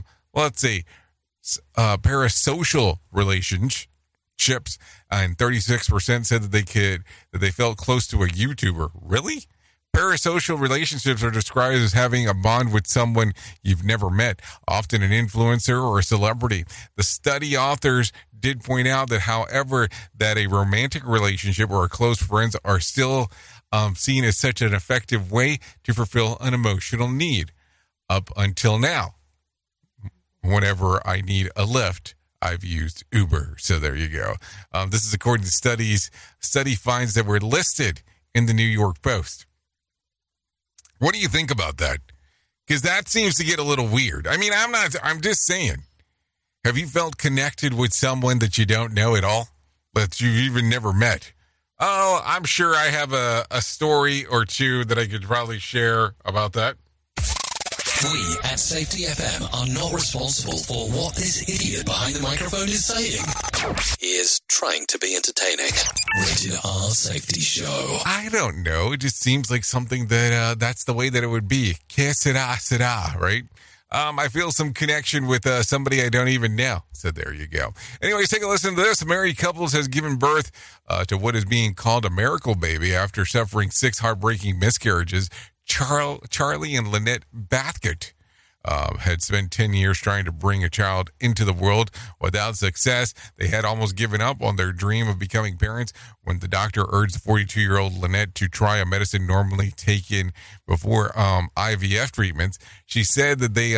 parasocial relationships, and 36% said that they felt close to a YouTuber. Really? Parasocial relationships are described as having a bond with someone you've never met, often an influencer or a celebrity. The study authors did point out that, however, that a romantic relationship or close friends are still seen as such an effective way to fulfill an emotional need. Up until now, whenever I need a lift, I've used Uber. So there you go. This is according to studies. Study finds that were listed in the New York Post. What do you think about that? Because that seems to get a little weird. I mean, I'm just saying. Have you felt connected with someone that you don't know at all? That you've even never met? Oh, I'm sure I have a story or two that I could probably share about that. We at Safety FM are not responsible for what this idiot behind the microphone is saying. He is trying to be entertaining. Rated R Safety Show. I don't know. It just seems like something that that's the way that it would be. Que sera, sera, right? I feel some connection with somebody I don't even know. So there you go. Anyways, take a listen to this. A married couple has given birth to what is being called a miracle baby after suffering 6 heartbreaking miscarriages. Charlie and Lynette Bathgate had spent 10 years trying to bring a child into the world without success. They had almost given up on their dream of becoming parents when the doctor urged the 42-year-old Lynette to try a medicine normally taken before IVF treatments. She said that they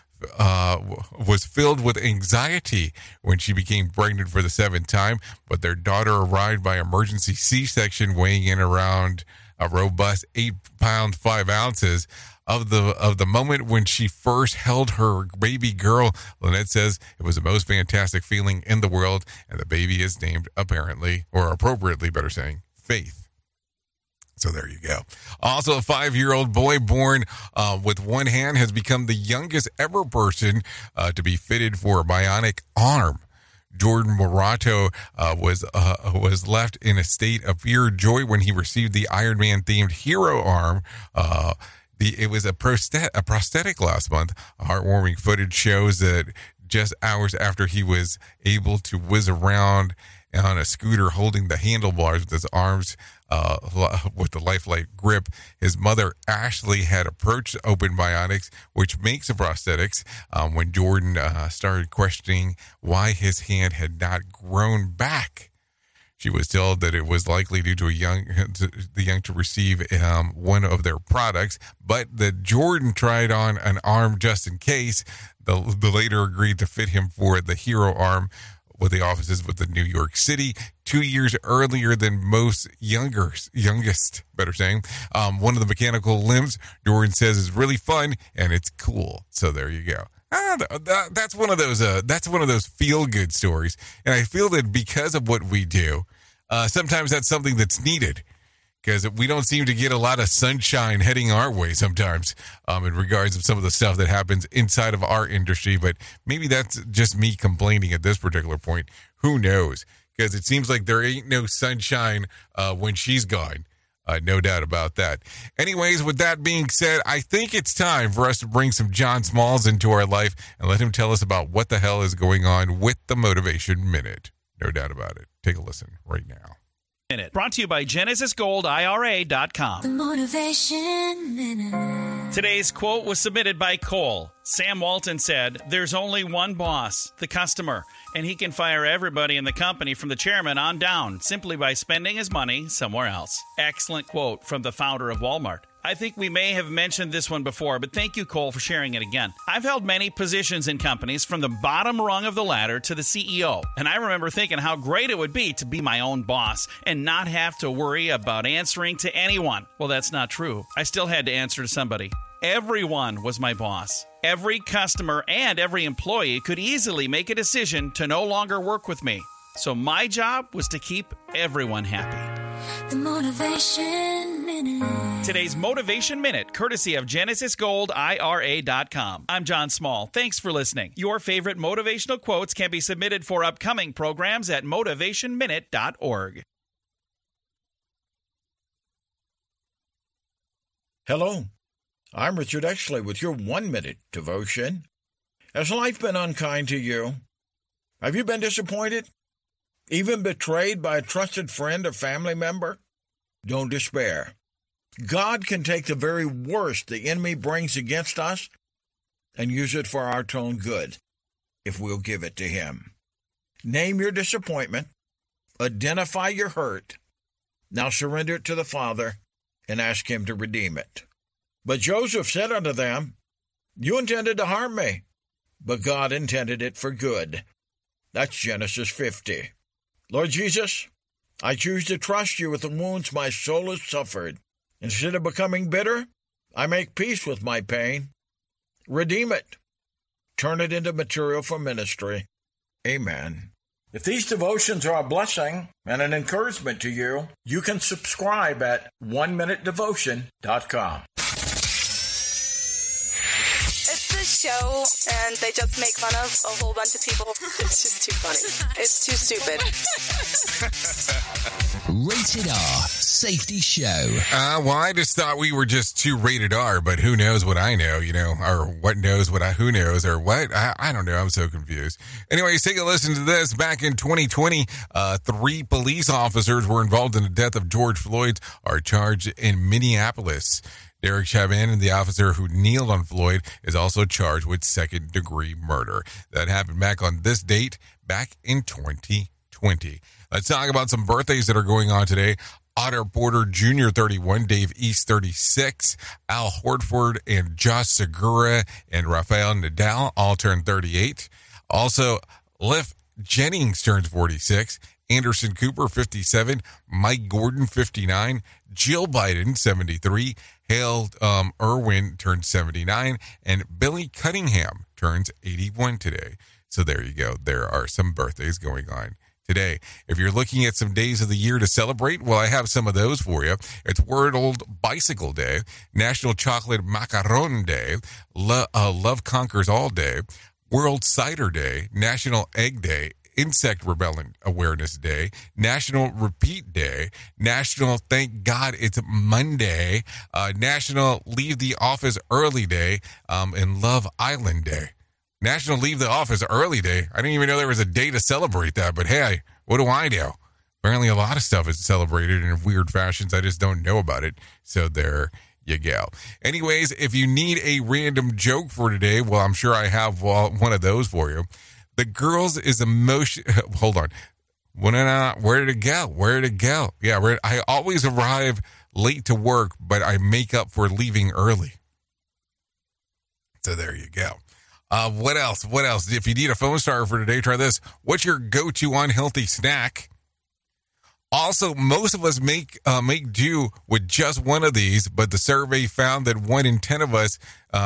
was filled with anxiety when she became pregnant for the 7th time, but their daughter arrived by emergency C-section, weighing in around a robust 8 pounds 5 ounces. Of the moment when she first held her baby girl, Lynette says it was the most fantastic feeling in the world, and the baby is named apparently, or appropriately better saying, Faith. So there you go. Also, a 5-year-old boy born with one hand has become the youngest ever person to be fitted for a bionic arm. Jordan Morato was left in a state of pure joy when he received the Iron Man themed hero arm. It was a prosthetic last month. Heartwarming footage shows that just hours after he was able to whiz around on a scooter holding the handlebars with his arms with the lifelike grip, his mother Ashley had approached Open Bionics, which makes the prosthetics, when Jordan started questioning why his hand had not grown back. She was told that it was likely due to the young to receive one of their products, but that Jordan tried on an arm just in case. The later agreed to fit him for the hero arm with the offices with the New York City 2 years earlier than most youngest, better saying. One of the mechanical limbs, Jordan says, is really fun and it's cool. So there you go. That's one of those feel good stories, and I feel that because of what we do, sometimes that's something that's needed, because we don't seem to get a lot of sunshine heading our way sometimes in regards of some of the stuff that happens inside of our industry. But maybe that's just me complaining at this particular point. Who knows? Because it seems like there ain't no sunshine when she's gone. No doubt about that. Anyways, with that being said, I think it's time for us to bring some John Smalls into our life and let him tell us about what the hell is going on with the Motivation Minute. No doubt about it. Take a listen right now. Minute. Brought to you by GenesisGoldIRA.com. The Motivation Minute. Today's quote was submitted by Cole. Sam Walton said, "There's only one boss, the customer, and he can fire everybody in the company from the chairman on down simply by spending his money somewhere else." Excellent quote from the founder of Walmart. I think we may have mentioned this one before, but thank you, Cole, for sharing it again. I've held many positions in companies from the bottom rung of the ladder to the CEO, and I remember thinking how great it would be to be my own boss and not have to worry about answering to anyone. Well, that's not true. I still had to answer to somebody. Everyone was my boss. Every customer and every employee could easily make a decision to no longer work with me. So my job was to keep everyone happy. The Motivation Minute. Today's Motivation Minute, courtesy of GenesisGoldIRA.com. I'm John Small. Thanks for listening. Your favorite motivational quotes can be submitted for upcoming programs at motivationminute.org. Hello, I'm Richard Exley with your 1-minute devotion. Has life been unkind to you? Have you been disappointed? Even betrayed by a trusted friend or family member? Don't despair. God can take the very worst the enemy brings against us and use it for our own good if we'll give it to Him. Name your disappointment, identify your hurt, now surrender it to the Father and ask Him to redeem it. But Joseph said unto them, "You intended to harm me, but God intended it for good." That's Genesis 50. Lord Jesus, I choose to trust you with the wounds my soul has suffered. Instead of becoming bitter, I make peace with my pain. Redeem it. Turn it into material for ministry. Amen. If these devotions are a blessing and an encouragement to you, you can subscribe at oneminutedevotion.com. It's the show, and they just make fun of a whole bunch of people. It's just too funny. It's too stupid. Rated R Safety Show. Well, I just thought we were just too rated R, but who knows what I know, or what knows what who knows, or what? I don't know. I'm so confused. Anyways, take a listen to this. Back in 2020, 3 police officers were involved in the death of George Floyd, are charged in Minneapolis. Derek Chauvin, the officer who kneeled on Floyd, is also charged with second-degree murder. That happened back on this date, back in 2020. Let's talk about some birthdays that are going on today. Otter Porter Jr., 31, Dave East, 36, Al Horford and Josh Segura and Rafael Nadal all turned 38. Also, Liv Jennings turns 46, Anderson Cooper, 57, Mike Gordon, 59, Jill Biden, 73, Hale Irwin turns 79, and Billy Cunningham turns 81 today. So there you go. There are some birthdays going on today. If you're looking at some days of the year to celebrate, well, I have some of those for you. It's World Bicycle Day, National Chocolate Macaron Day, Love Conquers All Day, World Cider Day, National Egg Day, Insect Repellent Awareness Day, National Repeat Day, National Thank God It's Monday, National Leave the Office Early Day, and Love Island Day. National Leave the Office Early Day. I didn't even know there was a day to celebrate that, but hey, what do I know? Apparently a lot of stuff is celebrated in weird fashions. I just don't know about it. So there you go. Anyways, if you need a random joke for today, well, I'm sure I have one of those for you. The girls is emotion. Hold on. Where did it go? Where did it go? Yeah, I always arrive late to work, but I make up for leaving early. So there you go. What else? If you need a phone starter for today, try this. What's your go-to unhealthy snack? Also, most of us make do with just one of these, but the survey found that 1 in 10 of us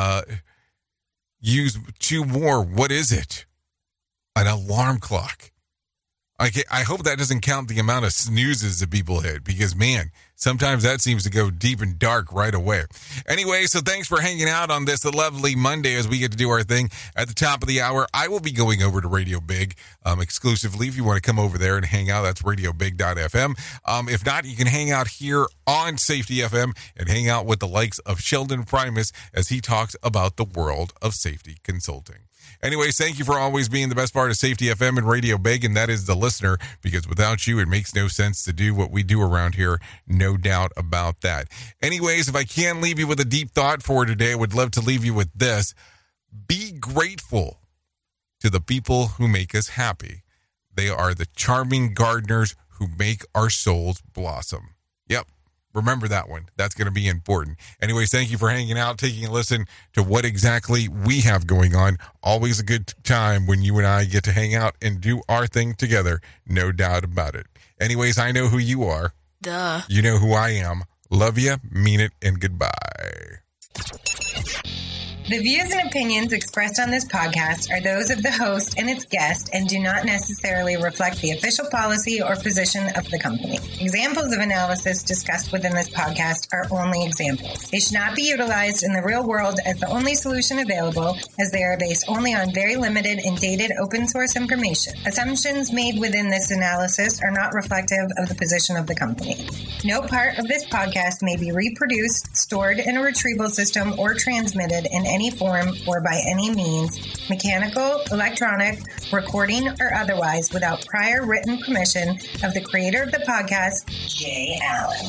use 2 more. What is it? An alarm clock. I hope that doesn't count the amount of snoozes that people hit, because, man, sometimes that seems to go deep and dark right away. Anyway, so thanks for hanging out on this lovely Monday as we get to do our thing. At the top of the hour, I will be going over to Radio Big exclusively. If you want to come over there and hang out, that's radiobig.fm. If not, you can hang out here on Safety FM and hang out with the likes of Sheldon Primus as he talks about the world of safety consulting. Anyways, thank you for always being the best part of Safety FM and Radio Big, and that is the listener, because without you, it makes no sense to do what we do around here. No doubt about that. Anyways, if I can leave you with a deep thought for today, I would love to leave you with this. Be grateful to the people who make us happy. They are the charming gardeners who make our souls blossom. Yep. Remember that one. That's going to be important. Anyways, thank you for hanging out, taking a listen to what exactly we have going on. Always a good time when you and I get to hang out and do our thing together. No doubt about it. Anyways, I know who you are. Duh. You know who I am. Love you, mean it, and goodbye. The views and opinions expressed on this podcast are those of the host and its guest and do not necessarily reflect the official policy or position of the company. Examples of analysis discussed within this podcast are only examples. They should not be utilized in the real world as the only solution available, as they are based only on very limited and dated open source information. Assumptions made within this analysis are not reflective of the position of the company. No part of this podcast may be reproduced, stored in a retrieval system, or transmitted in any form or by any means, mechanical, electronic, recording, or otherwise, without prior written permission of the creator of the podcast, Jay Allen.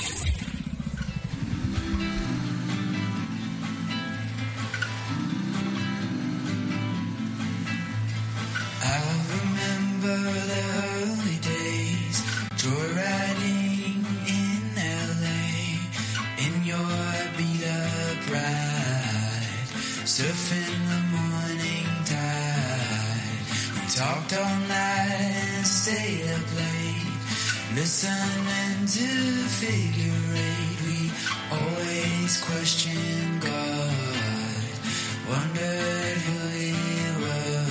I remember the early days, joyriding in LA, in your beat-up ride, surfing the morning tide. We talked all night and stayed up late, listening to Figure 8. We always questioned God, wondered who He was.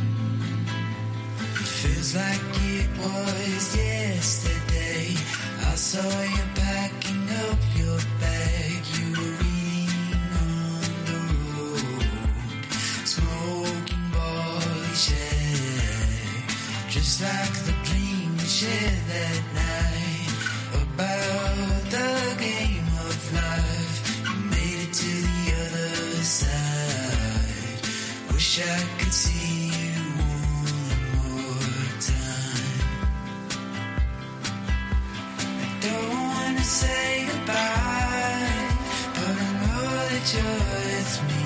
Feels like it was yesterday. I saw you packing up your bag. You were reading on the road, smoking barley shag, just like the dream we shared that night about the game of life. You made it to the other side. Wish I could see you one more time. I don't wanna say goodbye, but I know that you're with me.